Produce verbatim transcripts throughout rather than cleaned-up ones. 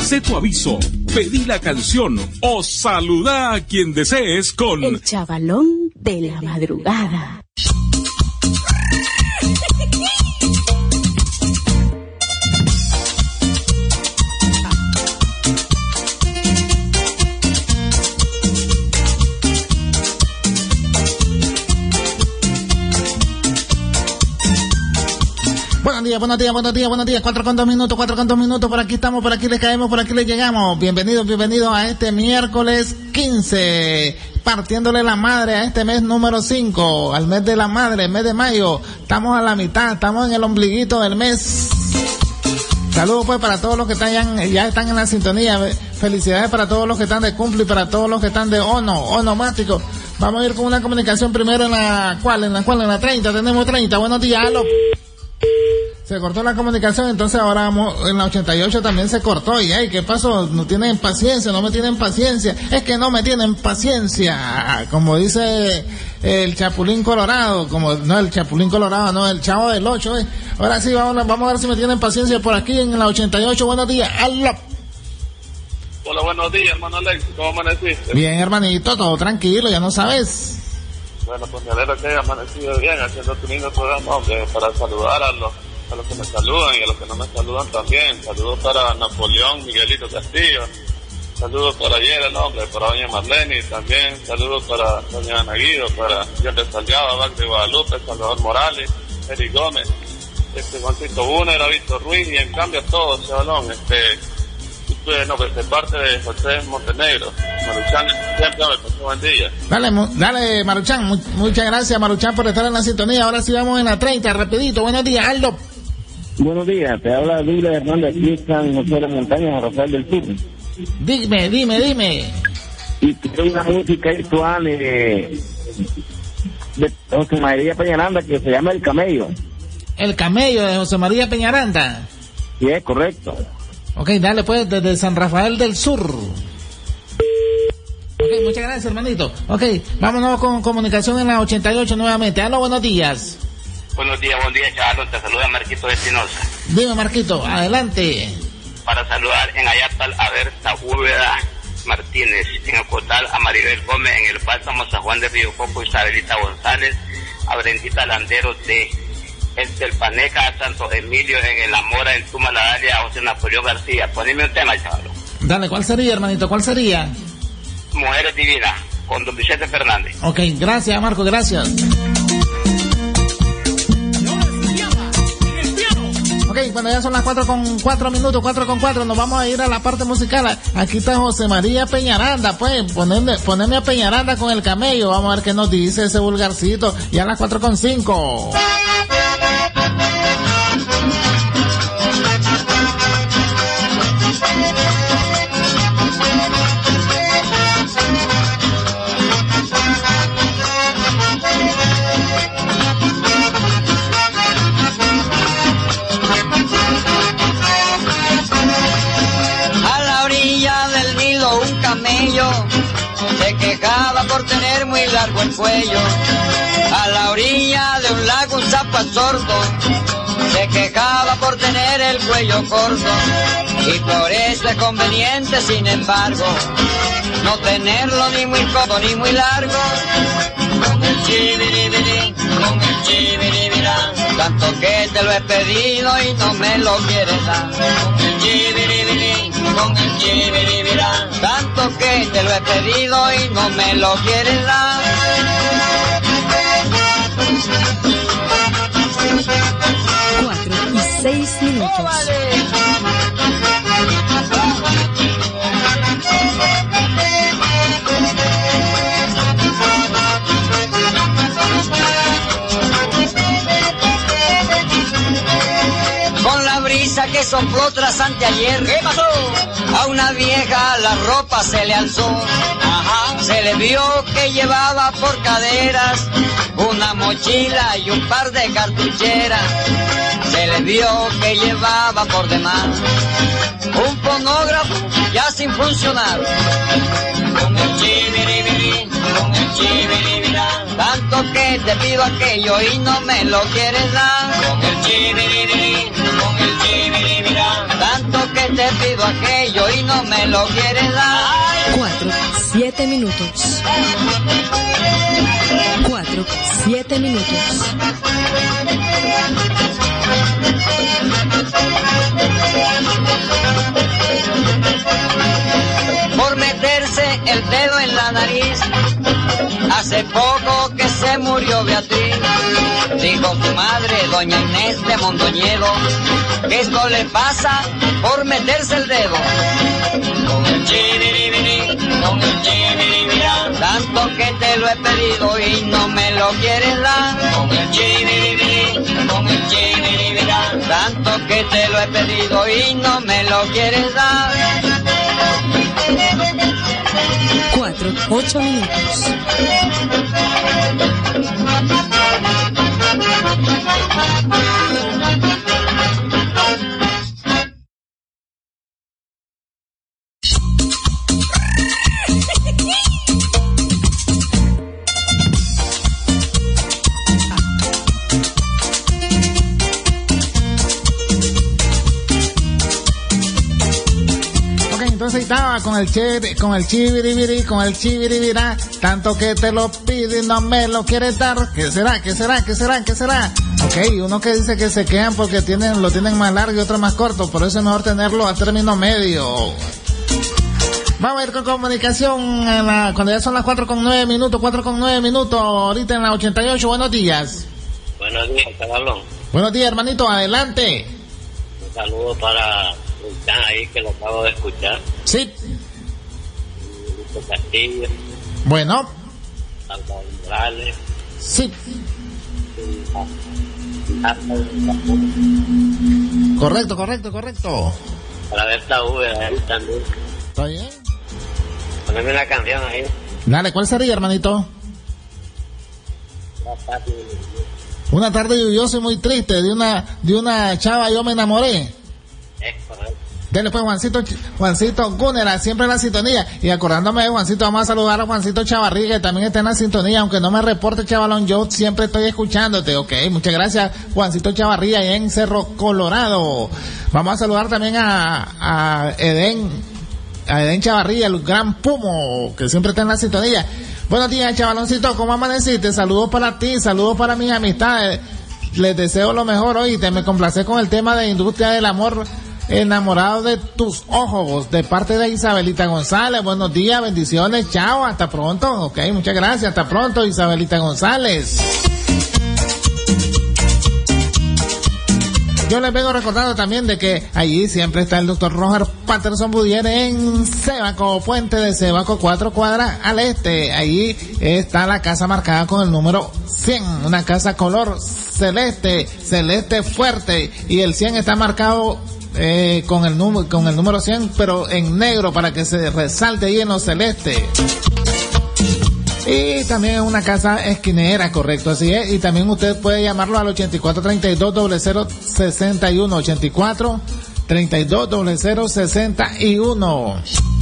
Hacé tu aviso, pedí la canción o saluda a quien desees con el chavalón de la madrugada. Buenos días, buenos días, buenos días, buenos días. Cuatro con dos minutos, cuatro con dos minutos. Por aquí estamos, por aquí les caemos, por aquí les llegamos. Bienvenidos, bienvenidos a este miércoles quince. Partiéndole la madre a este mes número cinco. Al mes de la madre, mes de mayo. Estamos a la mitad, estamos en el ombliguito del mes. Saludos pues para todos los que están ya, ya están en la sintonía. Felicidades para todos los que están de cumple y para todos los que están de ono, onomático. Vamos a ir con una comunicación primero en la cual, en la cual, en la treinta. Tenemos treinta. Buenos días, aló. Se cortó la comunicación, entonces ahora vamos, en la ochenta y ocho también se cortó. Y ay, ¿qué pasó? No tienen paciencia, no me tienen paciencia. Es que no me tienen paciencia. Como dice el Chapulín Colorado, como, no el Chapulín Colorado, no, el Chavo del ocho. Eh. Ahora sí, vamos, vamos a ver si me tienen paciencia por aquí en la ochenta y ocho. Buenos días, aló. Hola, buenos días, hermano Alex. ¿Cómo amaneciste? Bien, hermanito, todo tranquilo, ya no sabes. Bueno, pues me alegro que haya amanecido bien haciendo tu lindo programa, hombre, para saludar a los a los que me saludan y a los que no me saludan también. Saludos para Napoleón Miguelito Castillo, saludos para ayer el hombre, para doña Marlene también, saludos para doña Ana Guido, para Dios Salgado, Bac de Guadalupe, Salvador Morales, Eric Gómez, este Juancito Bunera, Víctor Ruiz, y en cambio a todos, chavalón, este, bueno, pues de parte de José Montenegro, Maruchan, siempre me pasó buen día. Dale, dale Maruchan, mu- muchas gracias Maruchan por estar en la sintonía. Ahora sí vamos en la treinta, rapidito. Buenos días, Aldo. Buenos días, te habla Douglas Hernández, aquí en José de las Montañas, Rafael del Sur. Dime, dime, dime. Y quiero una música virtual de, de José María Peñaranda que se llama El Camello. El Camello de José María Peñaranda. Sí, es correcto. Ok, dale pues, desde San Rafael del Sur. Ok, muchas gracias, hermanito. Ok, vámonos con comunicación en la ochenta y ocho nuevamente. Aló, buenos días. Buenos días, buen día, chavalo. Te saluda Marquito Espinosa. Dime, Marquito, adelante. Para saludar en Ayatal a Berta Úbeda Martínez, en Ocotal a Maribel Gómez, en El Bálsamo San Juan de Río Coco, Isabelita González, a Brendita Landeros de El Telpaneca, a Santo Emilio, en El Amora, en Tumaladalia, a José Napoleón García. Poneme un tema, chavalo. Dale, ¿cuál sería, hermanito? ¿Cuál sería? Mujeres Divinas, con don Vicente Fernández. Ok, gracias, Marco, gracias. Ok, bueno, ya son las cuatro con cuatro minutos, cuatro con cuatro, nos vamos a ir a la parte musical. Aquí está José María Peñaranda, pues, ponerme, ponerme a Peñaranda con El Camello, vamos a ver qué nos dice ese vulgarcito, ya a las cuatro con cinco. Se quejaba por tener muy largo el cuello. A la orilla de un lago un sapo absorto se quejaba por tener el cuello corto. Y por eso es conveniente, sin embargo, no tenerlo ni muy corto ni muy largo. Con el chibiribiri, con el chibiribirá, tanto que te lo he pedido y no me lo quieres dar. Con el chibiribiri, con el chibiribirá, tanto que te lo he pedido y no me lo quieres dar. Cuatro y seis minutos. Con la brisa que sopló tras anteayer, ¿qué pasó? A una vieja la ropa se le alzó. Ajá. Se le vio que llevaba por caderas una mochila y un par de cartucheras. Se le vio que llevaba por demás un fonógrafo ya sin funcionar. Con el chibiribiri, con el chibiribirá, tanto que te pido aquello y no me lo quieres dar. Con el chibiribiri, con el chibiribirá, tanto que te pido aquello y no me lo quieres dar. Cuatro, siete minutos. Cuatro, siete minutos. Por meterse el dedo en la nariz, hace poco que se murió Beatriz. Dijo su madre, doña Inés de Mondoñedo, que esto le pasa por meterse el dedo. Con el chiribiri, con el chiribirá, tanto que te lo he pedido y no me lo quieres dar. Con el chiribiri, con el chiribirá, tanto que te lo he pedido y no me lo quieres dar. Cuatro, ocho minutos. Entonces estaba con el che, con el chibiribiri, con el chibiribirá, tanto que te lo pide y no me lo quieres dar. ¿Qué será? ¿Qué será? ¿Qué será? ¿Qué será? Ok, uno que dice que se quejan porque tienen, lo tienen más largo y otro más corto, por eso es mejor tenerlo a término medio. Vamos a ir con comunicación en la, cuando ya son las cuatro con nueve minutos, cuatro con nueve minutos, ahorita en la ochenta y ocho. Buenos días. Buenos días, Cabalón. Buenos días, hermanito, adelante. Un saludo para ahí que lo acabo de escuchar. Sí. Luis Castillo. Bueno. Salvador Morales. Sí. Correcto, correcto, correcto. Para ver esta V ahí también. ¿Está bien? Poneme una canción ahí. Dale, ¿cuál sería, hermanito? Una tarde, una tarde lluviosa y muy triste, de una, de una chava yo me enamoré. Es correcto. Dele pues, Juancito, Juancito Gúnera, siempre en la sintonía. Y acordándome de Juancito, vamos a saludar a Juancito Chavarría, que también está en la sintonía, aunque no me reporte, chavalón, yo siempre estoy escuchándote. Ok, muchas gracias, Juancito Chavarría, en Cerro Colorado. Vamos a saludar también a, a Edén, a Edén Chavarría, el gran Pumo, que siempre está en la sintonía. Buenos días, chavaloncito, ¿cómo amaneciste? Saludos para ti, saludos para mis amistades. Les deseo lo mejor hoy, te me complace con el tema de Industria del Amor, enamorado de tus ojos, de parte de Isabelita González. Buenos días, bendiciones, chao, hasta pronto. Ok, muchas gracias, hasta pronto, Isabelita González. Yo les vengo recordando también de que allí siempre está el doctor Roger Patterson Budier en Cebaco, Puente de Cebaco, cuatro cuadras al este. Allí está la casa marcada con el número cien, una casa color celeste, celeste fuerte, y el cien está marcado eh, con el número, con el número cien, pero en negro para que se resalte ahí en lo celeste. Y también es una casa esquinera, correcto, así es. Y también usted puede llamarlo al ochenta y cuatro treinta y dos cero cero sesenta y uno, ochenta y cuatro treinta y dos cero cero sesenta y uno.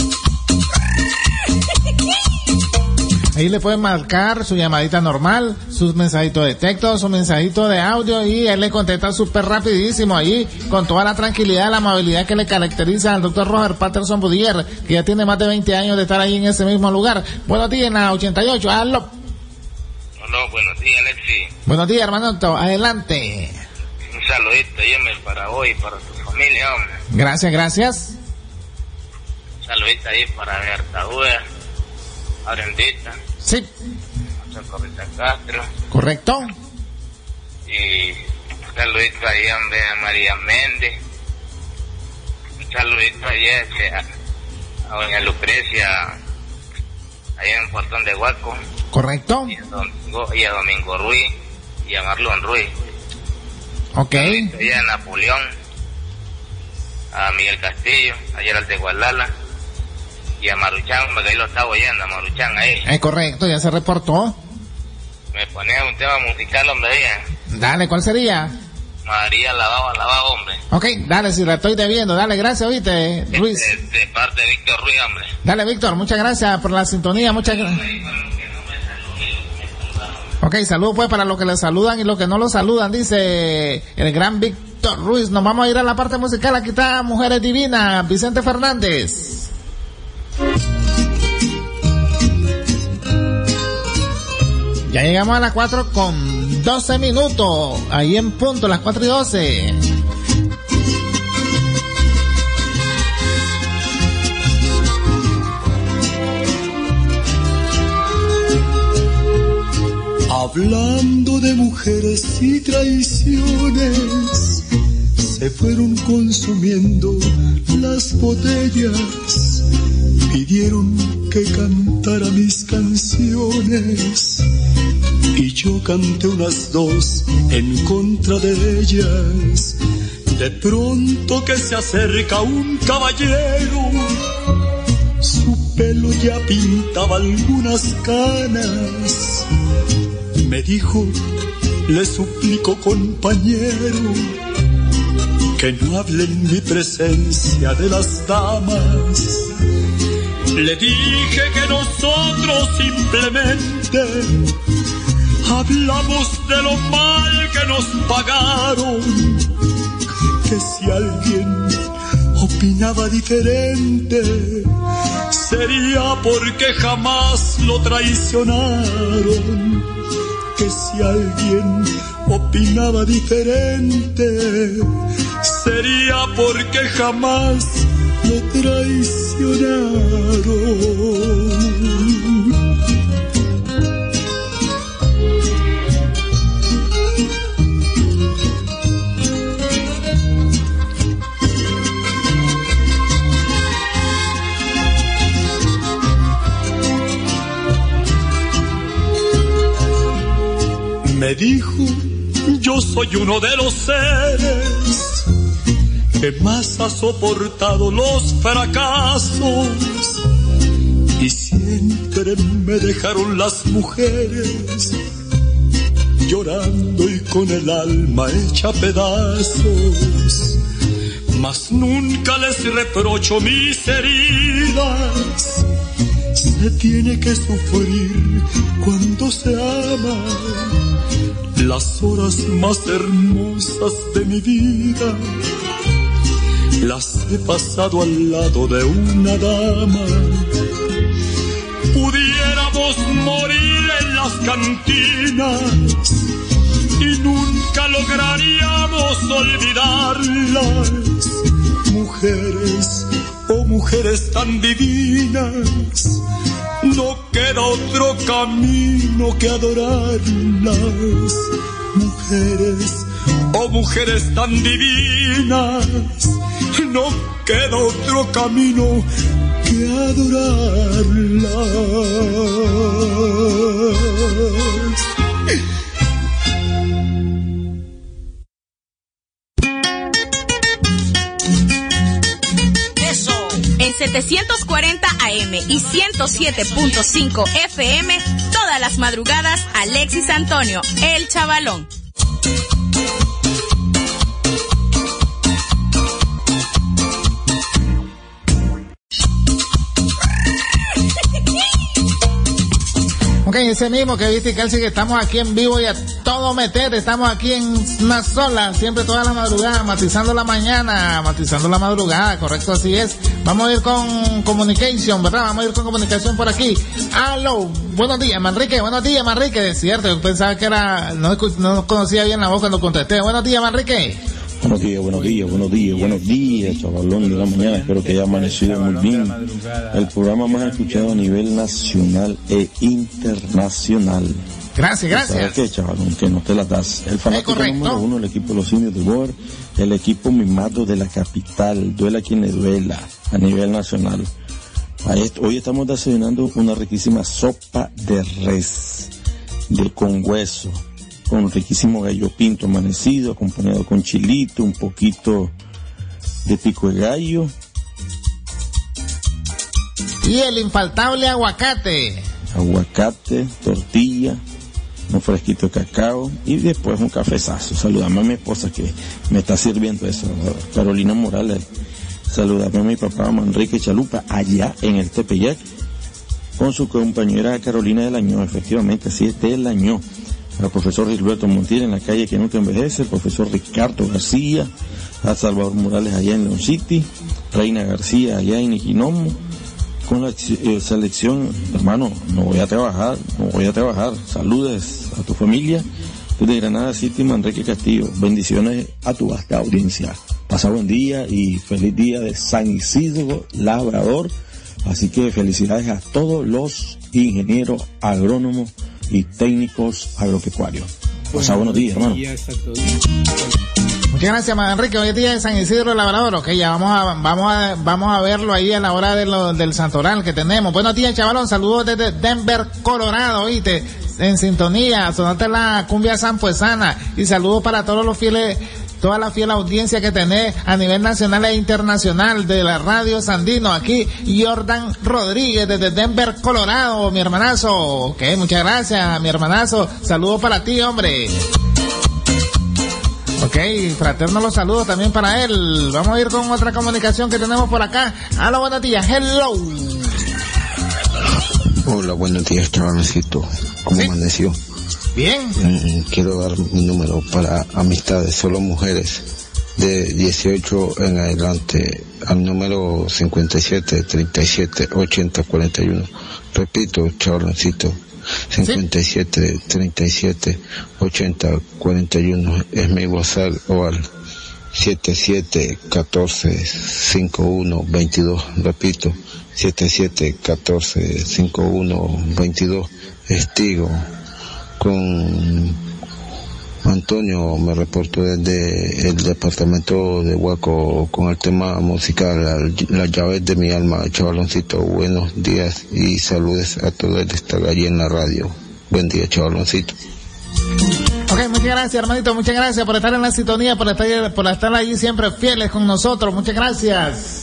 Ahí le pueden marcar su llamadita normal, sus mensajitos de texto, su mensajito de audio, y él le contesta súper rapidísimo ahí, con toda la tranquilidad, la amabilidad que le caracteriza al doctor Roger Patterson Budier, que ya tiene más de veinte años de estar ahí en ese mismo lugar. Buenos días, en la ochenta y ocho, aló. Aló, buenos días, Alexi. Buenos días, hermano, adelante. Un saludito, Yemel, para hoy, para tu familia, hombre. Gracias, gracias. Un saludito ahí para Berta Uda, a Brendita. Sí. Socorrita Castro. Correcto. Y un saludito ahí, hombre, a María Méndez. Un saludito ahí a, a doña Lucrecia, ahí en el Portón de Huaco. Correcto. Y a Domingo, y a Domingo Ruiz, y a Marlon Ruiz. Ok. Y a Napoleón, a Miguel Castillo, ayer al de Guadalajara. Y a Maruchan, porque ahí lo estaba oyendo, a Maruchan ahí. Es correcto, ya se reportó. Me ponía un tema musical, hombre, ahí. Dale, ¿cuál sería? María Lavado, Lavado, hombre. Ok, dale, si la estoy debiendo, dale, gracias, oíste, Luis. De, de parte de Víctor Ruiz, hombre. Dale, Víctor, muchas gracias por la sintonía, muchas gracias. Ok, saludos pues para los que le saludan y los que no lo saludan, dice el gran Víctor. Víctor Ruiz. Nos vamos a ir a la parte musical. Aquí está Mujeres Divinas, Vicente Fernández. Ya llegamos a las cuatro con doce minutos. Ahí en punto, las cuatro y doce. Hablando de mujeres y traiciones, se fueron consumiendo las botellas, pidieron que cantara mis canciones, y yo canté unas dos en contra de ellas. De pronto que se acerca un caballero, su pelo ya pintaba algunas canas. Me dijo, le suplico compañero, que no hable en mi presencia de las damas. Le dije que nosotros simplemente hablamos de lo mal que nos pagaron, que si alguien opinaba diferente sería porque jamás lo traicionaron, que si alguien opinaba diferente sería porque jamás lo traicionaron. Me dijo, yo soy uno de los seres que más ha soportado los fracasos, y siempre me dejaron las mujeres llorando y con el alma hecha pedazos, mas nunca les reprocho mis heridas. Se tiene que sufrir cuando se ama. Las horas más hermosas de mi vida las he pasado al lado de una dama. Pudiéramos morir en las cantinas y nunca lograríamos olvidarlas. Mujeres, oh mujeres tan divinas, no queda otro camino que adorarlas. Mujeres, oh mujeres tan divinas, no queda otro camino que adorarlas. En setecientos cuarenta A M y ciento siete punto cinco F M, todas las madrugadas, Alexis Antonio, el Chavalón. Ok, ese mismo que viste, Calci, que estamos aquí en vivo y a todo meter, estamos aquí en una sola, siempre toda la madrugada, matizando la mañana, matizando la madrugada, correcto, así es. Vamos a ir con communication, ¿verdad? Vamos a ir con comunicación por aquí. Aló, buenos días, Manrique, buenos días, Manrique, es cierto, yo pensaba que era, no, no conocía bien la voz cuando contesté. Buenos días, Manrique. Buenos días, buenos días, buenos días, buenos días, chavalón de la mañana, espero que haya amanecido muy bien. El programa más escuchado a nivel nacional e internacional. Gracias, gracias. ¿Sabes qué, chavalón? Que no te la das. El fanático número uno, el equipo de los indios de Boer, el equipo mimado de la capital, duela quien le duela, a nivel nacional. Hoy estamos desayunando una riquísima sopa de res, de con hueso, con un riquísimo gallo pinto amanecido, acompañado con chilito, un poquito de pico de gallo. Y el infaltable aguacate. Aguacate, tortilla, un fresquito de cacao y después un cafezazo. Saludame a mi esposa que me está sirviendo eso, Carolina Morales. Saludame a mi papá Manrique Chalupa, allá en el Tepeyac, con su compañera Carolina del Año, efectivamente, así es, del Año. al profesor Gilberto Montiel en la calle que nunca envejece, el profesor Ricardo García, a Salvador Morales allá en Leon City, Reina García allá en Iquinomo, con la eh, selección, hermano, no voy a trabajar, no voy a trabajar, saludes a tu familia, desde Granada City, Manrique Castillo, bendiciones a tu vasta audiencia, pasa buen día y feliz día de San Isidro Labrador, así que felicidades a todos los ingenieros agrónomos y técnicos agropecuarios. Pasa buenos días, hermano. Muchas gracias, Manrique. Hoy es día de San Isidro Labrador. Ok, ya vamos a, vamos a, vamos a verlo ahí a la hora de lo, del santoral que tenemos. Buenos días, chavalón. Saludos desde Denver, Colorado, oíste, en sintonía. Sonate la cumbia sampuesana. Y saludos para todos los fieles, toda la fiel audiencia que tenés a nivel nacional e internacional de la Radio Sandino. Aquí, Jordan Rodríguez desde Denver, Colorado, mi hermanazo. Ok, muchas gracias, mi hermanazo. Saludos para ti, hombre. Ok, fraterno los saludos también para él. Vamos a ir con otra comunicación que tenemos por acá. Aló, buenos días, hello. Hola, buenos días, chavaloncito. ¿Cómo ¿Sí? amaneció? Bien. Mm, quiero dar mi número para amistades, solo mujeres, de dieciocho en adelante, al número cincuenta y siete, treinta y siete, ochenta, cuarenta y uno. Repito, chavaloncito. cincuenta y siete, treinta y siete, ochenta, cuarenta y uno es mi WhatsApp o al setenta y siete, catorce, cincuenta y uno, veintidós, repito, setenta y siete, catorce, cincuenta y uno, veintidós, Estigo. Con Antonio me reporto desde el departamento de Huaco con el tema musical, las llaves de mi alma. Chavaloncito, buenos días y saludes a todos que están allí en la radio. Buen día, chavaloncito. Ok, muchas gracias, hermanito, muchas gracias por estar en la sintonía, por estar, por estar allí siempre fieles con nosotros, muchas gracias.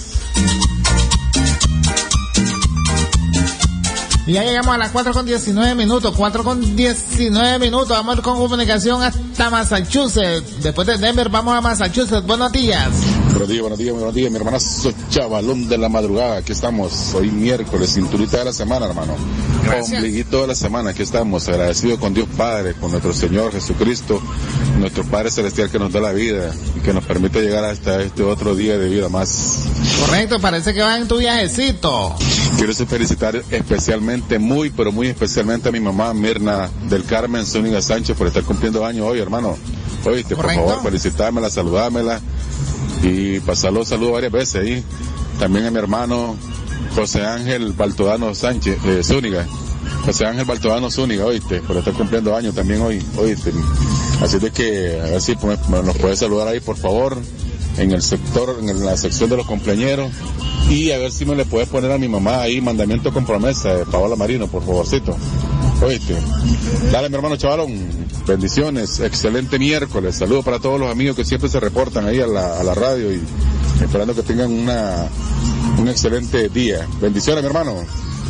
Y ya llegamos a las cuatro con diecinueve minutos, cuatro con diecinueve minutos, vamos a ir con comunicación hasta Massachusetts. Después de Denver vamos a Massachusetts. Buenos días. Buenos días, buenos días, buenos días, mi hermanazo chavalón de la madrugada. Aquí estamos, hoy miércoles, cinturita de la semana, hermano. Gracias. Ombliguito de la semana, aquí estamos, agradecidos con Dios Padre, con nuestro Señor Jesucristo, nuestro Padre Celestial que nos da la vida y que nos permite llegar hasta este otro día de vida más. Correcto, parece que va en tu viajecito. Quiero felicitar especialmente, muy, pero muy especialmente a mi mamá, Mirna del Carmen Zúñiga Sánchez, por estar cumpliendo años hoy, hermano. Oíste, por favor, felicitámela, saludámela y pasarlo saludos varias veces ahí. También a mi hermano José Ángel Baltodano Sánchez, eh, Zúñiga. José Ángel Baltodano Zúñiga, oíste, por estar cumpliendo años también hoy, oíste. Así de que, a ver si pues, nos puede saludar ahí, por favor, en el sector, en la sección de los cumpleañeros. Y a ver si me le puedes poner a mi mamá ahí, mandamiento con promesa, de Paola Marino, por favorcito. Oíste. Dale, mi hermano chavalón. Bendiciones. Excelente miércoles. Saludos para todos los amigos que siempre se reportan ahí a la, a la radio y esperando que tengan una, un excelente día. Bendiciones, mi hermano.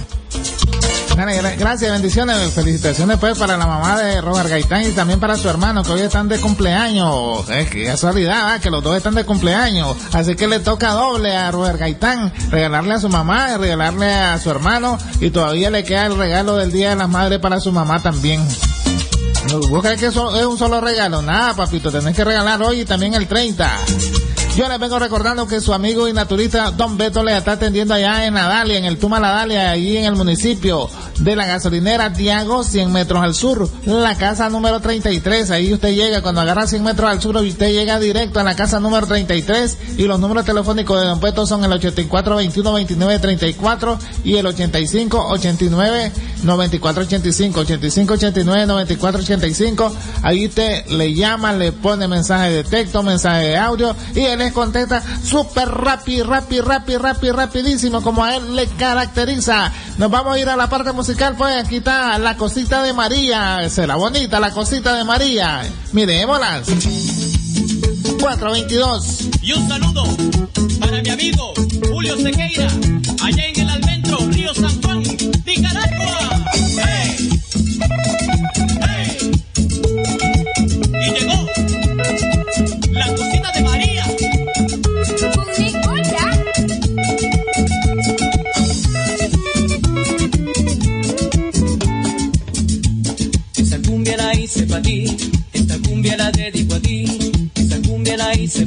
Gracias, bendiciones, felicitaciones pues para la mamá de Robert Gaitán y también para su hermano que hoy están de cumpleaños. Es que casualidad, ¿eh? Que los dos están de cumpleaños, así que le toca doble a Robert Gaitán, regalarle a su mamá y regalarle a su hermano, y todavía le queda el regalo del Día de las Madres para su mamá también. ¿Vos crees que eso es un solo regalo? Nada, papito, tenés que regalar hoy y también el treinta. Yo les vengo recordando que su amigo y naturista Don Beto le está atendiendo allá en Adalia, en el Tuma La Dalia, allí en el municipio de la gasolinera Diago, cien metros al sur, la casa número treinta y tres. Ahí usted llega, cuando agarra cien metros al sur, usted llega directo a la casa número treinta y tres, y los números telefónicos de Don Beto son el ochenta y cuatro, veintiuno, veintinueve, treinta y cuatro y el ochenta y cinco, ochenta y nueve, noventa y cuatro, ochenta y cinco, ochenta y cinco, ochenta y nueve, noventa y cuatro, ochenta y cinco. Ahí usted le llama, le pone mensaje de texto, mensaje de audio, y él les contesta súper rápido, rápido, rápido, rápido, rapidísimo, como a él le caracteriza. Nos vamos a ir a la parte musical, pues aquí está La Cosita de María. Será bonita La Cosita de María. Miremoslas. cuatro veintidós. Y un saludo para mi amigo Julio Sequeira, allá en el Almendro, Río San Juan, Nicaragua. ¡Hey! ¡Hey! Y llegó La Cosita de María. Esa cumbia la hice para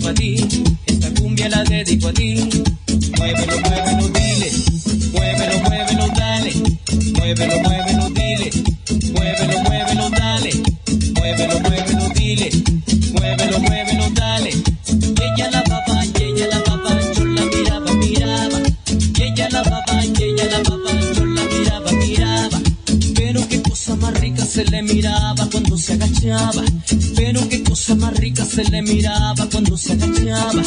a ti, esta cumbia la dedico a ti. Muévelo, muévelo, dile, muévelo, muévelo, dale, muévelo, muévelo, dile, muévelo, muévelo, dale, muévelo, muévelo, dile, muévelo, muévelo, dale. Y ella la papá, y ella la papá, yo la miraba, miraba, y ella la papá, y ella la papá, yo la miraba, miraba. Pero qué cosa más rica se le miraba cuando se agachaba. Pero qué cosa más rica se le miraba cuando se agachaba.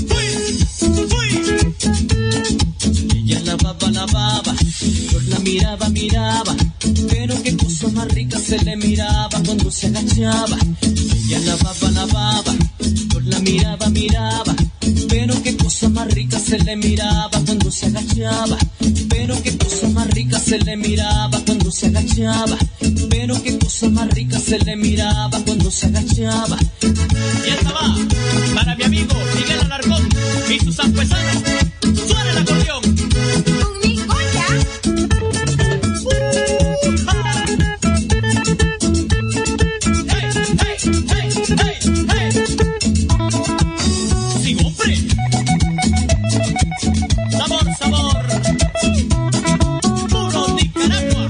Ella la baba, la baba, yo la miraba, miraba. Pero qué cosa más rica se le miraba cuando se agachaba. Ella la baba, la baba, yo la miraba, miraba. Pero qué cosa más rica se le miraba cuando se agachaba. Pero qué cosa más rica se le miraba cuando se agachaba. Pero qué cosa más rica se le miraba cuando se agachaba. Y esta va para mi amigo Miguel Alarcón y su sanfuesano. Suena el acordeón. Con mi colla. Hey, hey, hey, hey, hey. Sí, hombre. Sabor, sabor. Puro Nicaragua.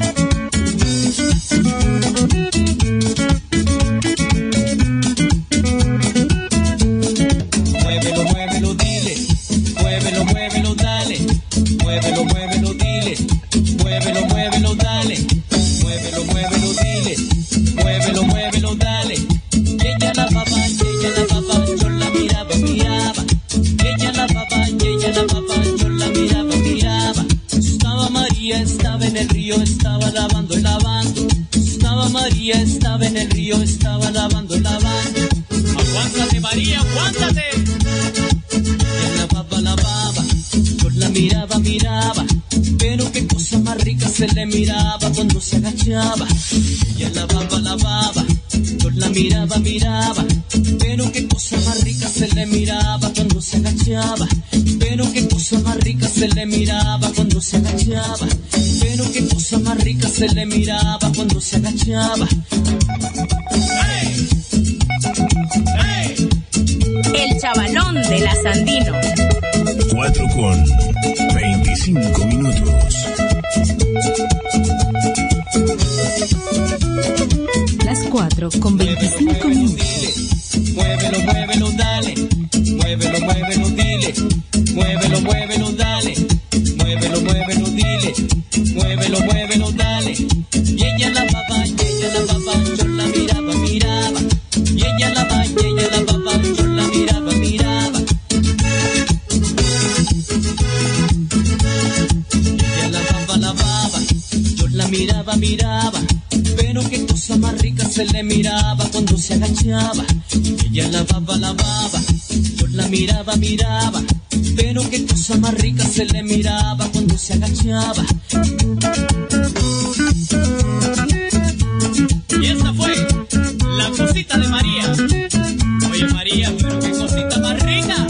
Muévelo, muévelo, dile. Muévelo, muévelo, dale. Muévelo, muévelo, dile. Muévelo, muévelo, dale. Muévelo, muévelo, dile. Muévelo, muévelo, dale. Y ella la papá, y ella la papá, yo la miraba, miraba. Y ella la papá, y ella la papá, yo la miraba, miraba. Estaba María, estaba en el río, estaba lavando y lavando. Estaba María, estaba en el río, estaba lavando y lavando. Aguántate, María, aguántate. Ella la baba, la baba, yo la miraba, miraba. Pero qué cosa más rica se le miraba cuando se agachaba. Ella la baba, la baba, yo la miraba, miraba. Pero qué cosa más rica se le miraba cuando se agachaba. Pero qué cosa más rica se le miraba cuando se agachaba. Pero qué cosa más rica se le miraba cuando se agachaba. ¡Hey! ¡Hey! El chavalón de la Sandino. cuatro con veinticinco minutos. Las cuatro con veinticinco minutos. Muévelo, muévelo, dale. Muévelo, muévelo, dile. Muévelo, muévelo, dale. Muévelo, muévelo, dile. Muévelo, muévelo, dale. Y ella la papá, y ella la papá, yo la miraba, miraba. Y ella la papá, y ella la papá, yo la miraba, miraba. Ella la baba, la baba, yo la miraba, miraba. Pero qué cosa más rica se le miraba cuando se agachaba. Ella la baba, la baba, yo la miraba, miraba. Pero qué cosa más rica se le miraba cuando se agachaba. Y esta fue la cosita de María. Oye, María, pero qué cosita más rica.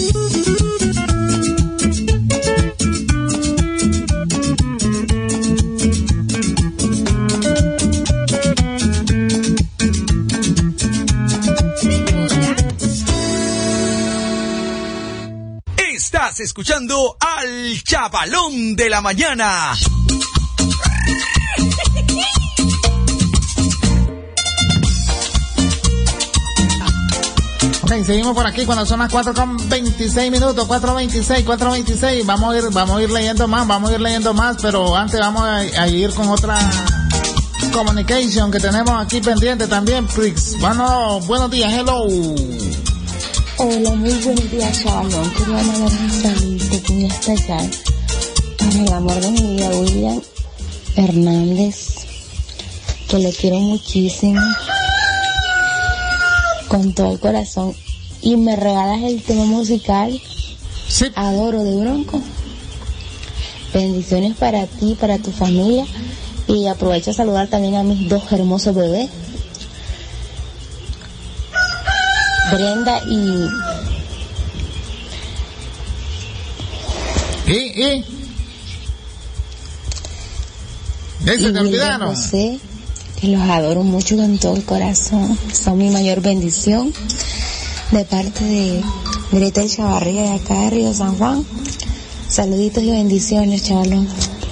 Estás escuchando al Chavalón de la Mañana. Ok, seguimos por aquí cuando son las cuatro con veintiséis minutos, cuatro veintiséis, cuatro veintiséis. Vamos a ir, vamos a ir leyendo más, vamos a ir leyendo más, pero antes vamos a, a ir con otra communication que tenemos aquí pendiente también, Prix. Bueno, buenos días, hello. Hola, muy buenos días, Chavalón. Quería mandar un saludo muy especial para el amor de mi vida, William Hernández, que lo quiero muchísimo, con todo el corazón. Y me regalas el tema musical, sí. Adoro, de Bronco. Bendiciones para ti, para tu familia. Y aprovecho a saludar también a mis dos hermosos bebés, Brenda y... ¿Y? ¿Y? ¿Ese te olvidaron? José, que los adoro mucho con todo el corazón. Son mi mayor bendición de parte de Greta Chavarría de acá de Río San Juan. Saluditos y bendiciones, chavalón.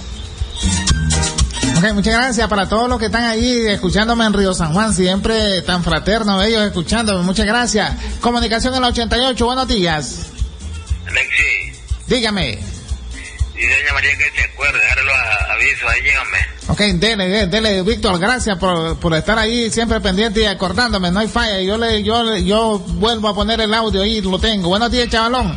Ok, muchas gracias para todos los que están ahí escuchándome en Río San Juan, siempre tan fraternos ellos escuchándome, muchas gracias. Comunicación en la ochenta y ocho, buenos días. Alexi. Dígame. Y doña María que se acuerde, ahora los avisos ahí, dígame. Ok, dele, dele, Víctor, gracias por, por estar ahí siempre pendiente y acordándome, no hay falla, yo le, yo le, yo vuelvo a poner el audio ahí, lo tengo. Buenos días, chavalón.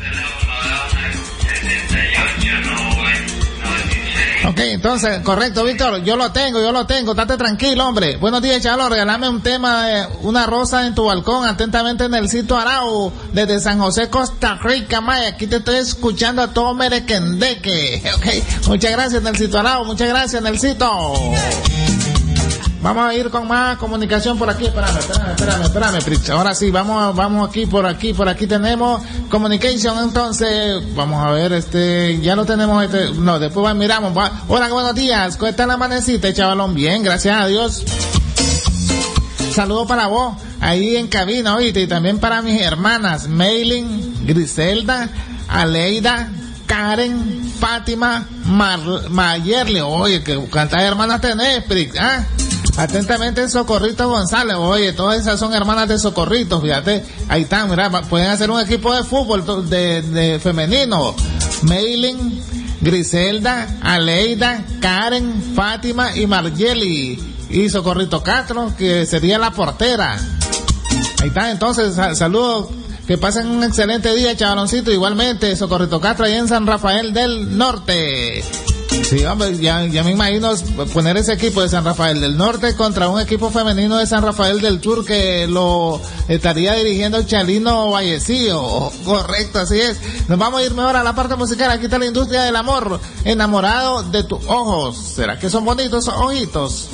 Ok, entonces, correcto, Víctor, yo lo tengo, yo lo tengo, estate tranquilo, hombre. Buenos días, chaval, regálame un tema de una rosa en tu balcón, atentamente en el sitio Arau, desde San José, Costa Rica, Maya, aquí te estoy escuchando a todo merequendeque. Ok, muchas gracias, Nelsito Arau, muchas gracias, Nelsito. Vamos a ir con más comunicación por aquí. Espérame, espérame, espérame, espérame, Prix. Ahora sí, vamos, vamos aquí, por aquí, por aquí tenemos communication. Entonces, vamos a ver, este, ya lo tenemos, este, no, después miramos. Va. Hola, buenos días. ¿Cómo está la amanecita, chavalón? Bien, gracias a Dios. Saludos para vos, ahí en cabina, oíste, y también para mis hermanas, Maylin, Griselda, Aleida, Karen, Fátima, Mar- Mayerle. Oye, que cuántas hermanas tenés, Prix, ¿ah? Atentamente, Socorrito González. Oye, todas esas son hermanas de Socorrito, fíjate. Ahí están, mira, pueden hacer un equipo de fútbol de, de femenino. Maylin, Griselda, Aleida, Karen, Fátima y Margeli. Y Socorrito Castro, que sería la portera. Ahí está, entonces, saludos. Que pasen un excelente día, chavaloncito. Igualmente, Socorrito Castro, ahí en San Rafael del Norte. Sí, hombre, ya, ya me imagino poner ese equipo de San Rafael del Norte contra un equipo femenino de San Rafael del Sur que lo estaría dirigiendo Chalino Vallecillo. Correcto, así es. Nos vamos a ir mejor a la parte musical. Aquí está la industria del amor. Enamorado de tus ojos. ¿Será que son bonitos esos ojitos?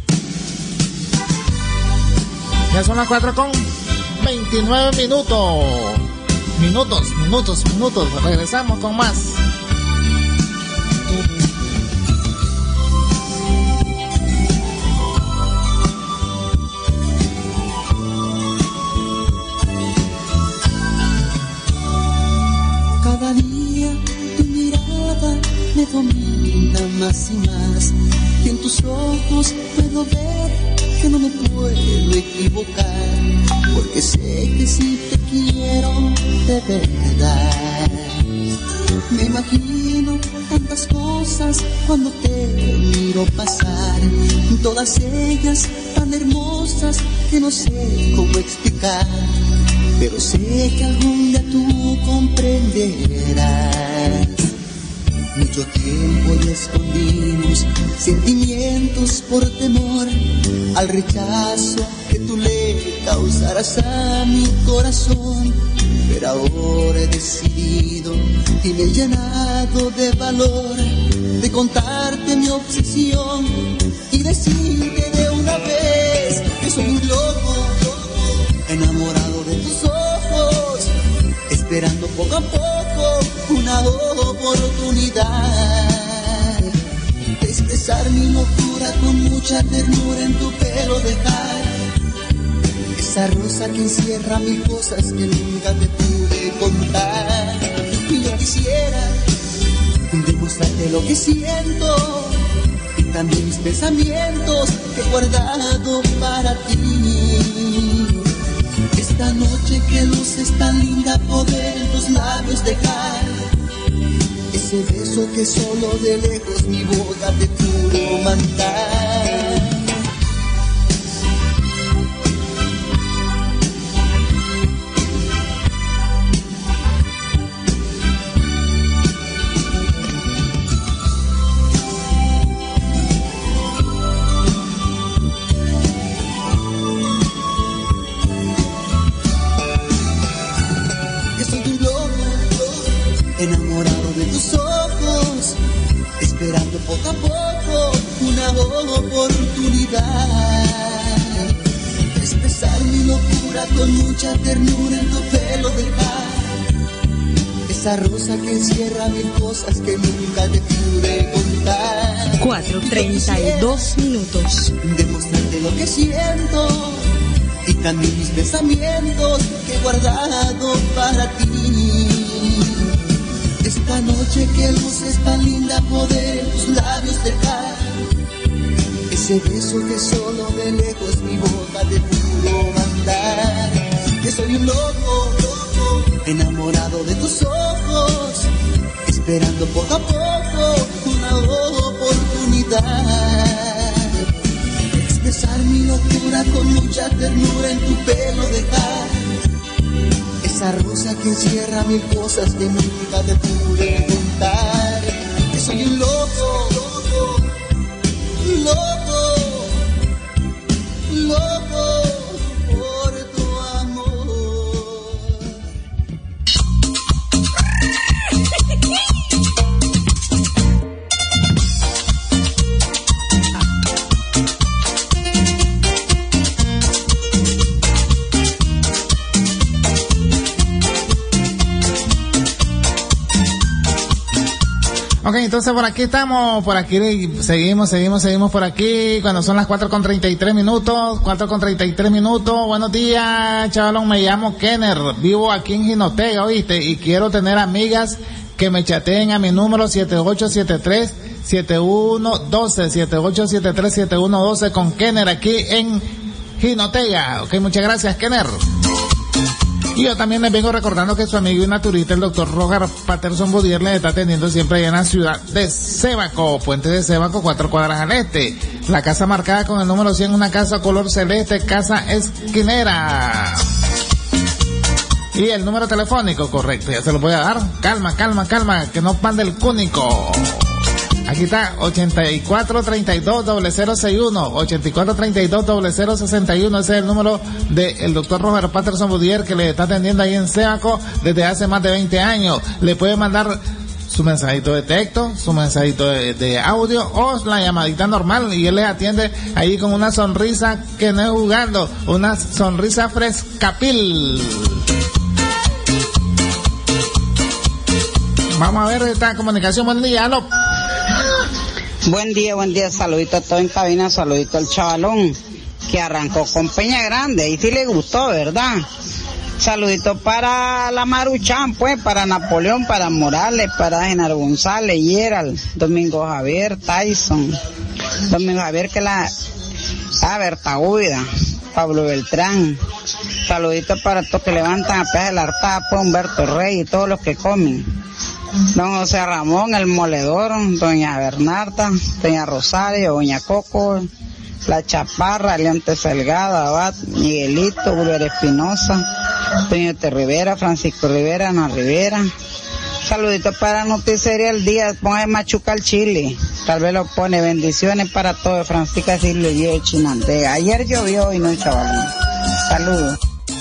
Ya son las cuatro con veintinueve minutos. Minutos, minutos, minutos. Regresamos con más. Cada día tu mirada me domina más y más, y en tus ojos puedo ver que no me puedo equivocar, porque sé que sí te quiero de verdad. Me imagino tantas cosas cuando te miro pasar, todas ellas tan hermosas que no sé cómo explicar, pero sé que algún día tú comprenderás. Mucho tiempo y escondimos sentimientos por temor al rechazo que tú le causarás a mi corazón, pero ahora he decidido y me he llenado de valor de contarte mi obsesión y decirte de una vez que soy un loco, enamorado de tus ojos, esperando poco a poco una oportunidad de expresar mi locura con mucha ternura en tu pelo dejar, esa rosa que encierra mil cosas que nunca te pude contar. Y yo quisiera demostrarte lo que siento y también mis pensamientos que he guardado para ti. Esta noche que luces tan linda, poder en tus labios dejar ese beso que solo de lejos mi boca te pudo mandar. Enamorado de tus ojos, esperando poco a poco una oportunidad de expresar mi locura con mucha ternura en tu pelo dejar, esa rosa que encierra mil cosas que nunca te pude contar. cuatro treinta y dos minutos. Demostrarte lo que siento y también mis pensamientos que he guardado para ti. Esta noche que luz es tan linda poder en tus labios dejar ese beso que solo de lejos mi boca te pudo mandar. Que soy un loco, loco, enamorado de tus ojos, esperando poco a poco una oportunidad. Expresar mi locura con mucha ternura en tu pelo dejar esa rosa que encierra mil cosas que nunca te pude contar. Que soy un loco, loco, loco, loco por tu amor. Ok, entonces por aquí estamos, por aquí seguimos, seguimos, seguimos por aquí, cuando son las cuatro con treinta y tres minutos, cuatro con treinta y tres minutos, buenos días, chavalón, me llamo Kenner, vivo aquí en Jinotega, ¿oíste? Y quiero tener amigas que me chateen a mi número siete ocho siete tres, siete uno uno dos, siete ocho siete tres, siete uno uno dos con Kenner aquí en Jinotega. Ok, muchas gracias, Kenner. Y yo también les vengo recordando que su amigo y naturista, el doctor Roger Patterson Boudier, le está atendiendo siempre allá en la ciudad de Sébaco, Puente de Sébaco, cuatro cuadras al este. La casa marcada con el número cien, una casa color celeste, casa esquinera. Y el número telefónico, correcto, ya se lo voy a dar. Calma, calma, calma, que no pande el cúnico. Aquí está, ochenta y cuatro treinta y dos cero cero sesenta y uno, ochenta y cuatro treinta y dos cero cero sesenta y uno, ese es el número del doctor Roger Patterson Boudier, que le está atendiendo ahí en Sébaco desde hace más de veinte años. Le puede mandar su mensajito de texto, su mensajito de, de audio o la llamadita normal y él les atiende ahí con una sonrisa que no es jugando, una sonrisa frescapil. Vamos a ver esta comunicación. Buen día, aló. Buen día, buen día, saludito a todo en cabina, saludito al chavalón que arrancó con Peña Grande, y sí le gustó, ¿verdad? Saludito para la Maruchan, pues, para Napoleón, para Morales, para Genaro González, Gerald, Domingo Javier, Tyson, Domingo Javier que la, ah, Bertaguida, Pablo Beltrán, saludito para todos que levantan a peaje de la hartada, pues, Humberto Rey y todos los que comen. Don José Ramón, el moledor, doña Bernarda, doña Rosario, doña Coco, la Chaparra, Leonte Salgado, Abad, Miguelito, Bulber Espinosa, doña Te Rivera, Francisco Rivera, Ana Rivera. Saluditos para Noticiero El Día, ponga Machuca el Chile, tal vez lo pone. Bendiciones para todos, Francisca Silvio y Chinandega. Ayer llovió y no, chaval. Saludos.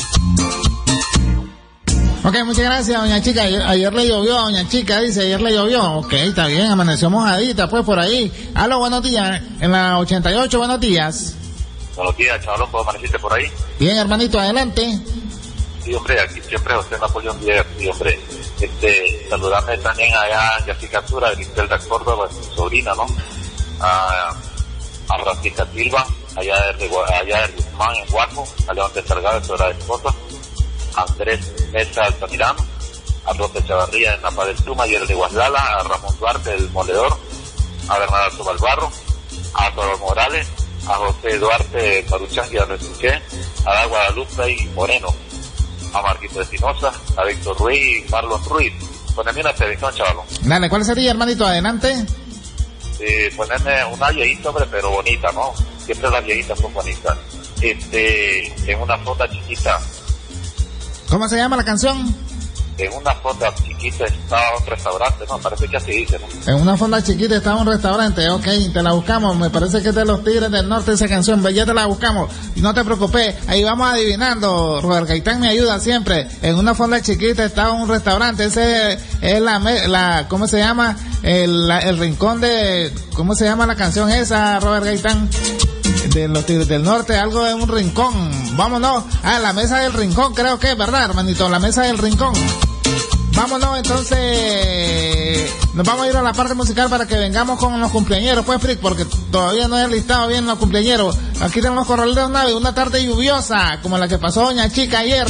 Ok, muchas gracias, doña Chica. Ayer, ayer le llovió, doña Chica, dice, ayer le llovió. Ok, está bien, amaneció mojadita, pues, por ahí. Aló, buenos días. En la ochenta y ocho, buenos días. Buenos días, chavalón, ¿puedo amaneciste por ahí? Bien, hermanito, adelante. Sí, hombre, aquí siempre José Napoleón Díaz, sí, hombre. Este, saludarme también allá en Yacicatura, de Griselda Córdoba, su sobrina, ¿no? A, a Francisca Silva, allá de, allá de Guzmán, en Guaco, a León de Salgado, su hora de esposa. Andrés Mesa Altamirano, a Roque Chavarría de Napa del Tuma y el de Guaslala, a Ramón Duarte del Moledor, a Bernardo Balbarro, a Toro Morales, a José Duarte Maruchan y a Resuché, a Da Guadalupe y Moreno, a Marquito Espinosa, a Víctor Ruiz y Marlon Ruiz. Poneme una televisión, chavalón. Dale, ¿cuál sería, hermanito? Adelante. Eh, ponerme una viejita, hombre, pero bonita, ¿no? Siempre las viejitas son bonitas. Este, en una fonda chiquita. ¿Cómo se llama la canción? En una fonda chiquita estaba un restaurante, no, parece que así dice, ¿no? En una fonda chiquita estaba un restaurante, ok, te la buscamos, me parece que es de los Tigres del Norte esa canción, ya te la buscamos, y no te preocupes, ahí vamos adivinando, Robert Gaitán me ayuda siempre, en una fonda chiquita estaba un restaurante, ese es la, la ¿cómo se llama? El, la, el rincón de, ¿cómo se llama la canción esa, Robert Gaitán? De los Tigres del Norte, algo de un rincón, vámonos, ah, la mesa del rincón, creo que es, ¿verdad, hermanito? La mesa del rincón. Vámonos, entonces, nos vamos a ir a la parte musical para que vengamos con los cumpleañeros, pues, Frick, porque todavía no he listado bien los cumpleañeros. Aquí tenemos Corraleros Nave, una tarde lluviosa, como la que pasó Doña Chica ayer.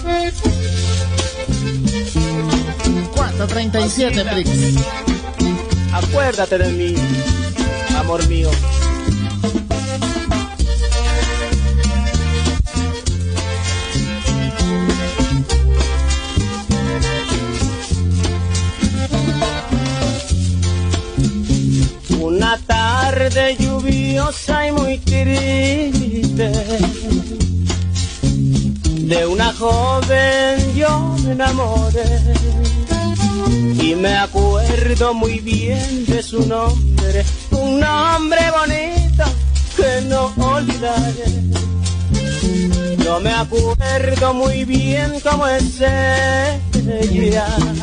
cuatro treinta y siete, Frick. Acuérdate de mí, amor mío. Una tarde lluviosa y muy triste, de una joven yo me enamoré, y me acuerdo muy bien de su nombre, un nombre bonito que no olvidaré. Yo me acuerdo muy bien cómo es ella.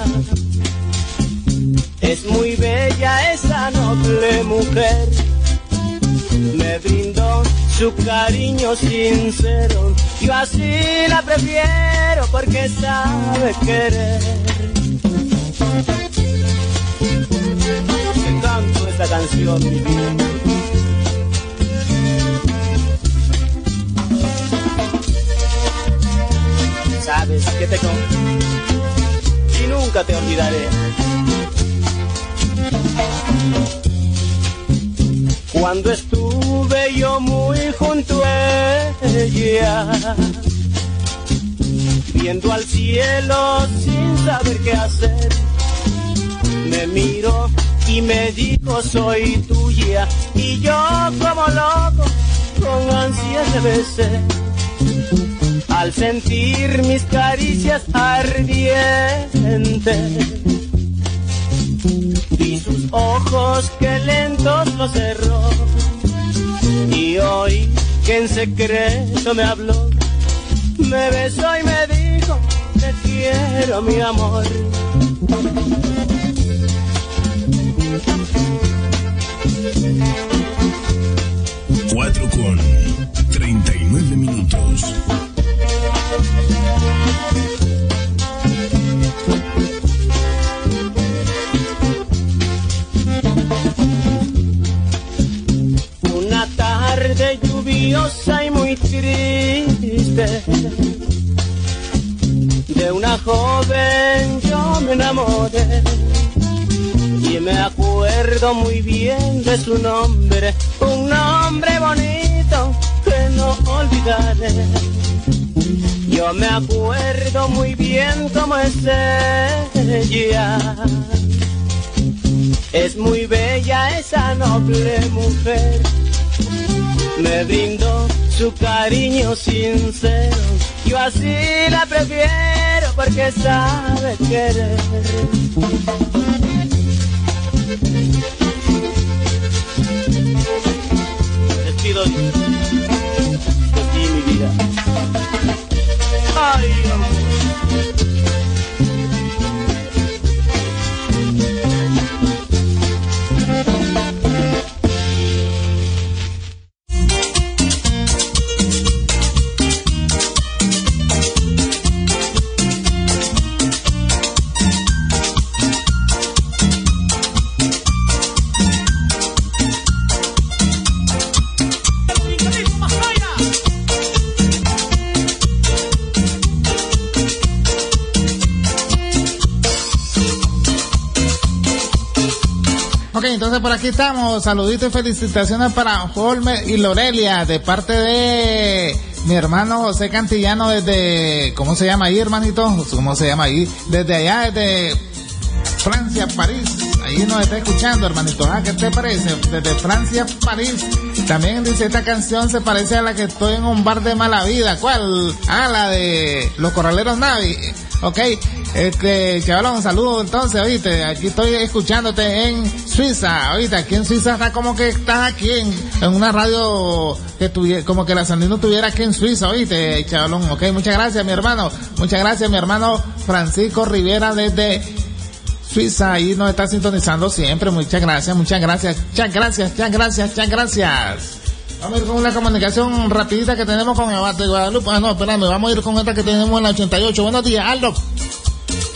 Es muy bella esa noble mujer, me brindó su cariño sincero, yo así la prefiero porque sabe querer. Te canto esta canción, mi vida. Sabes que te conozco y nunca te olvidaré. Cuando estuve yo muy junto a ella, viendo al cielo sin saber qué hacer, me miró y me dijo soy tuya, y yo como loco con ansias de besar, al sentir mis caricias ardientes. Vi sus ojos que lentos los cerró, y oí que en secreto me habló, me besó y me dijo te quiero mi amor. Cuatro con treinta y nueve minutos. Una tarde lluviosa y muy triste, de una joven yo me enamoré, y me acuerdo muy bien de su nombre, un nombre bonito que no olvidaré. Yo me acuerdo muy bien cómo es ella. Es muy bella esa noble mujer, me brindó su cariño sincero, yo así la prefiero porque sabe querer. Despido de ti, mi vida. Ay, amor. Entonces por aquí estamos, saluditos y felicitaciones para Holmer y Lorelia de parte de mi hermano José Cantillano desde, ¿cómo se llama ahí, hermanito? ¿Cómo se llama ahí? Desde allá, desde Francia, París, ahí nos está escuchando, hermanito. Ah, ¿qué te parece? Desde Francia, París. También dice, esta canción se parece a la que estoy en un bar de mala vida. ¿Cuál? Ah, la de Los Corraleros Navi. Ok, este, chavalón, saludos entonces, oíste, aquí estoy escuchándote en Suiza, oíste, aquí en Suiza está como que estás aquí en, en una radio que tuviera, como que la Sandino estuviera aquí en Suiza, oíste, chavalón. Ok, muchas gracias, mi hermano, muchas gracias, mi hermano Francisco Rivera desde Suiza, ahí nos está sintonizando siempre, muchas gracias, muchas gracias, muchas gracias, muchas gracias, muchas gracias. Vamos a ir con una comunicación rapidita que tenemos con Abate Guadalupe. Ah, no, espérame, vamos a ir con esta que tenemos en la ochenta y ocho. Buenos días, Aldo.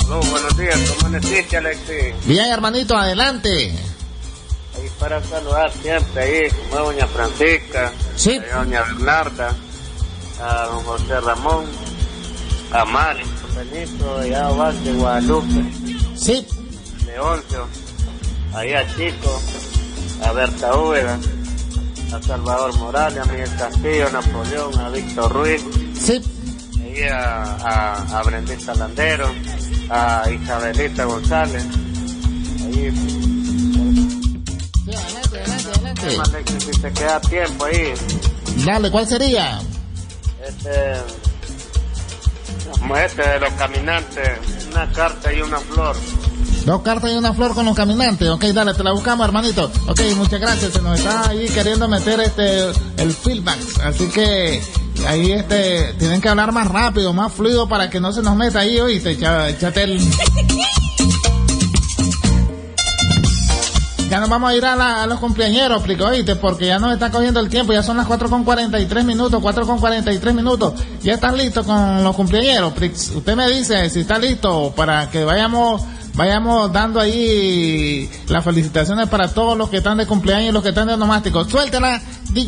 Aló, buenos días, ¿cómo amaneciste, Alexis? Bien, hermanito, adelante. Ahí para saludar siempre, ahí, como a doña Francisca, sí. a doña Bernarda, a don José Ramón, a Mari, a Benito, allá a Vázquez, Guadalupe, sí. Leoncio, ahí a Chico, a Berta Úbeda, a Salvador Morales, a Miguel Castillo, a Napoleón, a Víctor Ruiz, sí. ahí a, a, a Brendita Landero, a Isabelita González, ahí. Sí, adelante, adelante, adelante. Si te queda tiempo ahí. Dale, ¿cuál sería? Este, como este de los caminantes, una carta y una flor. Dos cartas y una flor con los caminantes. Ok, dale, te la buscamos, hermanito. Ok, muchas gracias. Se nos está ahí queriendo meter este el feedback. Así que ahí este tienen que hablar más rápido, más fluido para que no se nos meta ahí, oíste, échate el... Ya nos vamos a ir a, la, a los cumpleañeros, explico, oíste, porque ya nos está cogiendo el tiempo, ya son las cuatro con cuarenta y tres minutos, cuatro con cuarenta y tres minutos. ¿Ya están listos con los cumpleañeros, Prix? Usted me dice si está listo para que vayamos... Vayamos dando ahí las felicitaciones para todos los que están de cumpleaños y los que están de onomásticos. Suéltala, D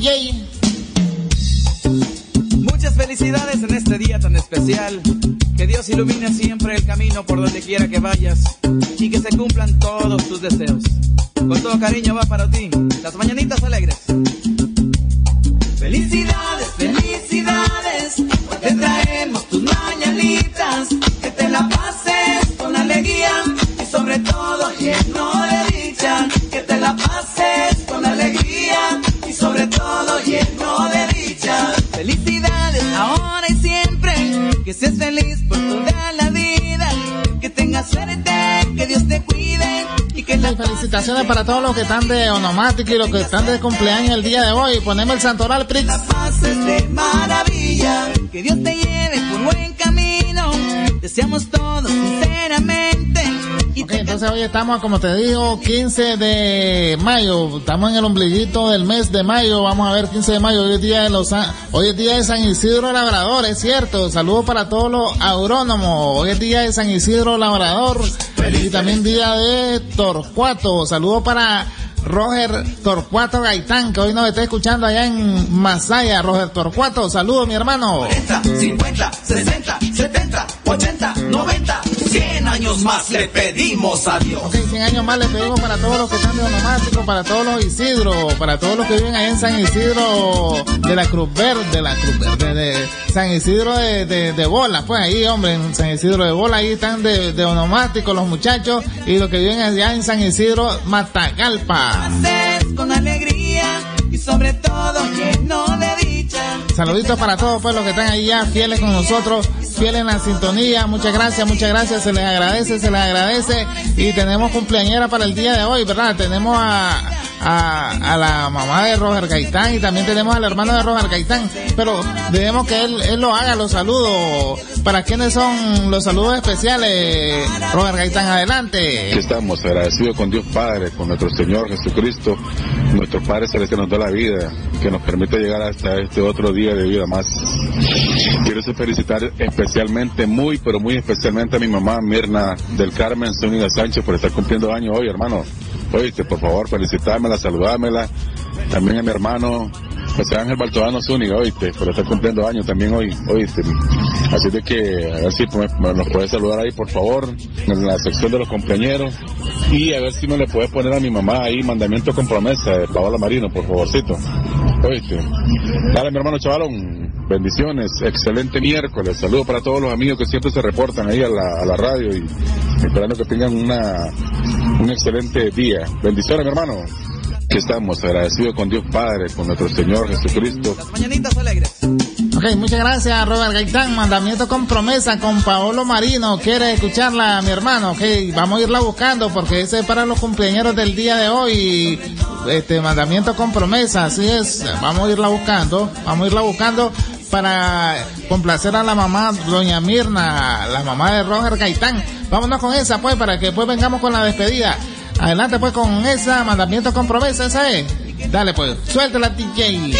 J. Muchas felicidades en este día tan especial. Que Dios ilumine siempre el camino por donde quiera que vayas y que se cumplan todos tus deseos. Con todo cariño va para ti, las mañanitas alegres. Felicidades, felicidades, te traemos tus mañanitas, que te la pases con alegría y sobre todo lleno de dicha, que te la pases con alegría y sobre todo lleno de dicha. Felicidades ahora y siempre, que seas feliz por toda la vida, que tengas suerte, que Dios te cuide y que la felicitaciones para todos los que están de onomática y los que están de cumpleaños el día de hoy. Ponemos el santoral, Prix. La pases de maravilla, que Dios te lleve por buen camino, deseamos todos sinceramente. Ok, entonces hoy estamos, como te digo, quince de mayo, estamos en el ombliguito del mes de mayo, vamos a ver, quince de mayo, hoy es día de los, hoy es día de San Isidro Labrador, es cierto, saludos para todos los agrónomos, hoy es día de San Isidro Labrador, y también día de Torcuato, saludos para Roger Torcuato Gaitán, que hoy nos está escuchando allá en Masaya. Roger Torcuato, saludos, mi hermano. cuarenta, cincuenta, sesenta, setenta, ochenta, noventa, cien años más le pedimos a Dios. Ok, cien años más le pedimos para todos los que están de onomástico, para todos los Isidro, para todos los que viven allá en San Isidro de la Cruz Verde, de la Cruz Verde, de San Isidro de, de, de Bola, pues ahí, hombre, en San Isidro de Bola, ahí están de, de onomástico los muchachos, y los que viven allá en San Isidro Matagalpa. Con alegría y sobre todo lleno de dicha. Saluditos para todos pues los que están ahí ya fieles con nosotros, fieles en la sintonía. Muchas gracias, muchas gracias, se les agradece, se les agradece. Y tenemos cumpleañera para el día de hoy, ¿verdad? Tenemos a, a, a la mamá de Roger Gaitán y también tenemos al hermano de Roger Gaitán, pero debemos que él, él lo haga, los saludos. ¿Para quiénes son los saludos especiales? Roger Gaitán, adelante. Aquí estamos agradecidos con Dios Padre, con nuestro Señor Jesucristo, nuestro Padre Celestial, que nos da la vida, que nos permite llegar hasta este otro día de vida más. Quiero felicitar especialmente, muy pero muy especialmente a mi mamá Mirna del Carmen Zúñiga Sánchez por estar cumpliendo años hoy, hermano. Oíste, por favor, felicitármela, saludámela. También a mi hermano José Ángel Baltodano Zúñiga, oíste, por estar cumpliendo años también hoy, oíste. Así de que, a ver si nos puedes saludar ahí, por favor, en la sección de los cumpleañeros. Y a ver si me le puedes poner a mi mamá ahí, mandamiento con promesa, de Paola Marino, por favorcito. Oíste. Dale, mi hermano Chavalón. Bendiciones, excelente miércoles. Saludos para todos los amigos que siempre se reportan ahí a la, a la radio y esperando que tengan una, un excelente día. Bendiciones, mi hermano. Aquí estamos, agradecidos con Dios Padre, con nuestro Señor Jesucristo. Las mañanitas alegres. Ok, muchas gracias, Robert Gaitán. Mandamiento con promesa con Paolo Marino. ¿Quiere escucharla, mi hermano? Ok, vamos a irla buscando porque ese es para los cumpleaños del día de hoy. Este, mandamiento con promesa, así es. Vamos a irla buscando, vamos a irla buscando para complacer a la mamá, doña Mirna, la mamá de Roger Gaitán. Vámonos con esa, pues, para que después vengamos con la despedida. Adelante, pues, con esa, mandamiento con promesa, esa es. Dale, pues, suéltala, D J.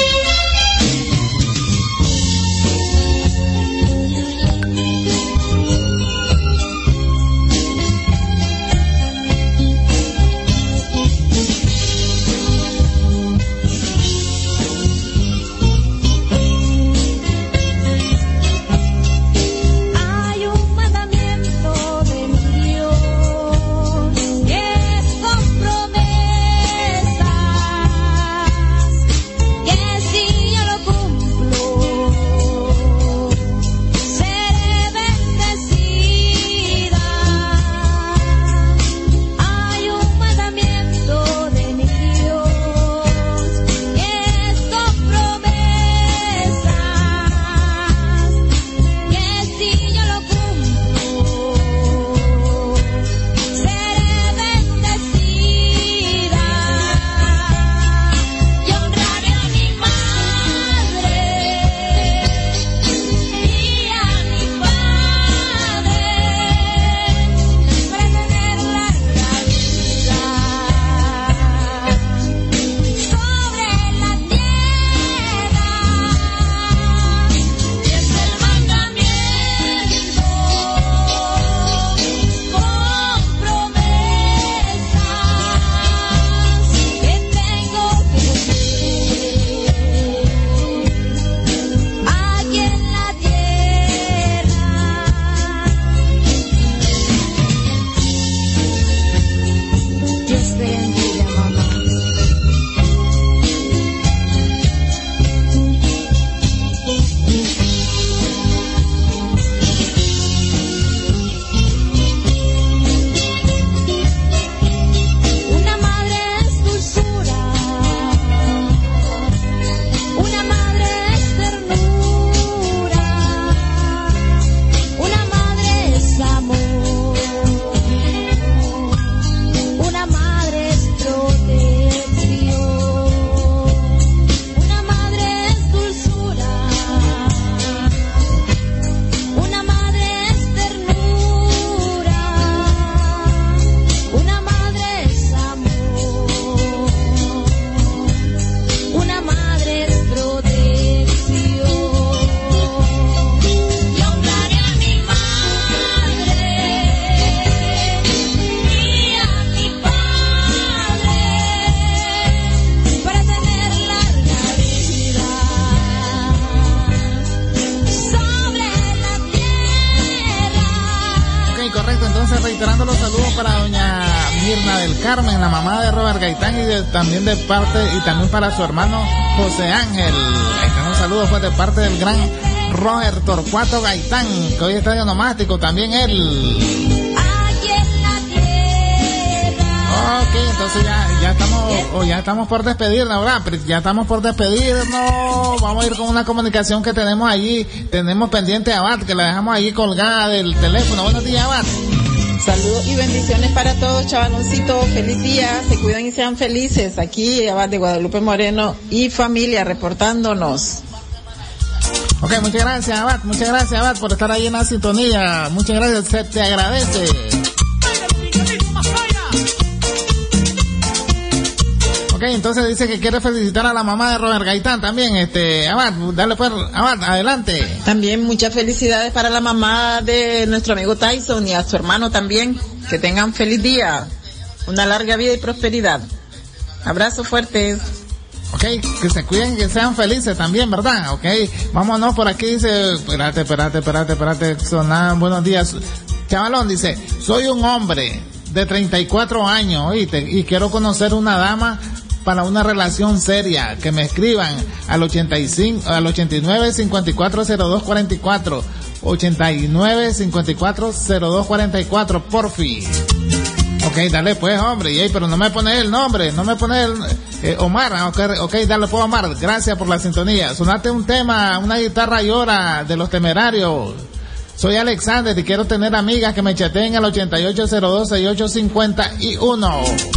reiterando los saludos para doña Mirna del Carmen, la mamá de Robert Gaitán, y de, también de parte, y también para su hermano José Ángel. Ahí están los saludos pues de parte del gran Roger Torcuato Gaitán, que hoy está de onomástico, también él. Ok, entonces ya, ya estamos, oh, ya estamos por despedirnos, ¿verdad? Ya estamos por despedirnos. Vamos a ir con una comunicación que tenemos allí. Tenemos pendiente a Abad, que la dejamos allí colgada del teléfono. Buenos días, Abad. Saludos y bendiciones para todos, chavaloncitos. Feliz día, se cuidan y sean felices. Aquí, Abad de Guadalupe Moreno y familia, reportándonos. Ok, muchas gracias, Abad. Muchas gracias, Abad, por estar ahí en la sintonía. Muchas gracias, se te agradece. Ok, entonces dice que quiere felicitar a la mamá de Robert Gaitán también, este, Abad, dale pues, Abad, adelante. También muchas felicidades para la mamá de nuestro amigo Tyson y a su hermano también, que tengan feliz día, una larga vida y prosperidad. Abrazos fuertes. Ok, que se cuiden, que sean felices también, ¿verdad? Ok, vámonos por aquí, dice, espérate, espérate, espérate, espérate, sonan buenos días. Chavalón dice, soy un hombre de treinta y cuatro años, oíste, y quiero conocer una dama para una relación seria, que me escriban al ochenta y cinco, al ochenta y nueve, cincuenta y cuatro, cero dos cuarenta y cuatro, ochenta y nueve, cincuenta y cuatro, cero dos cuarenta y cuatro, porfi. Ok, dale pues, hombre, y, pero no me pone el nombre, no me pone el, eh, Omar, okay, ok, dale pues, Omar, gracias por la sintonía. Sonate un tema, una guitarra llora de Los Temerarios. Soy Alexander y quiero tener amigas que me chateen al ochenta y ocho, cero dos, sesenta y ocho, cincuenta y uno.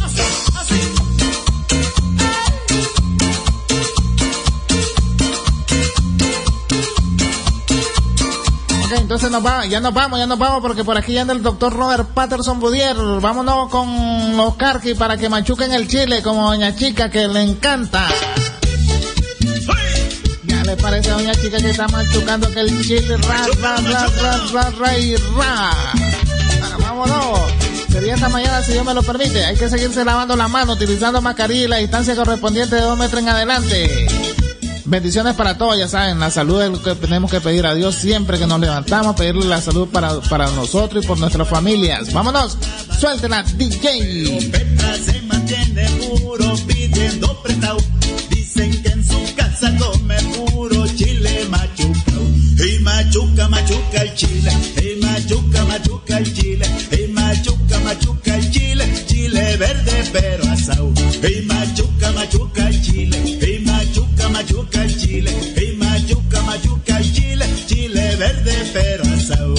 Entonces nos va, ya nos vamos, ya nos vamos, porque por aquí ya anda el doctor Robert Patterson Budier. Vámonos con los Carqui para que machuquen el chile como doña Chica, que le encanta. Ya le parece a doña Chica que está machucando que el chile ra, ra, ra, ra, ra, ra, y ra. Vámonos. Sería esta mañana, si Dios me lo permite. Hay que seguirse lavando la mano, utilizando mascarilla y la distancia correspondiente de dos metros en adelante. Bendiciones para todos, ya saben, la salud es lo que tenemos que pedir a Dios siempre que nos levantamos, pedirle la salud para, para nosotros y por nuestras familias. Vámonos, suéltela, D J. Petra se mantiene puro pidiendo prestado. Dicen que en su casa come puro chile machucao. Y machuca, machuca el chile. Y machuca, machuca el chile. Y machuca, machuca el chile. Chile verde pero asado. Y machuca, machuca el chile. Y machuca, machuca el chile. Y machuca, machuca el chile. Chile verde pero asado.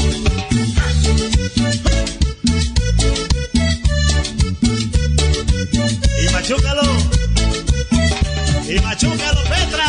Y machúcalo. Y machúcalo, Petra.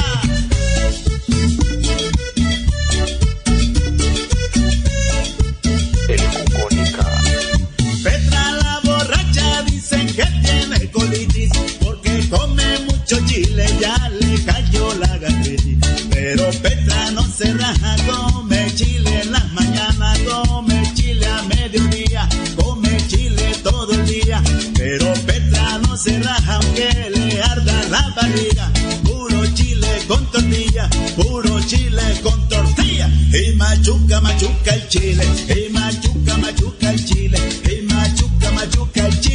Petra la borracha dicen que tiene colitis porque come mucho chile, ya le cayó la gastritis. Pero Petra no se raja, come chile en las mañanas, come chile a mediodía, come chile todo el día. Pero Petra no se raja aunque le arda la barriga. Puro chile con tortilla, puro chile con tortilla. Y machuca, machuca el chile, y machuca, machuca el chile, y machuca, machuca el chile.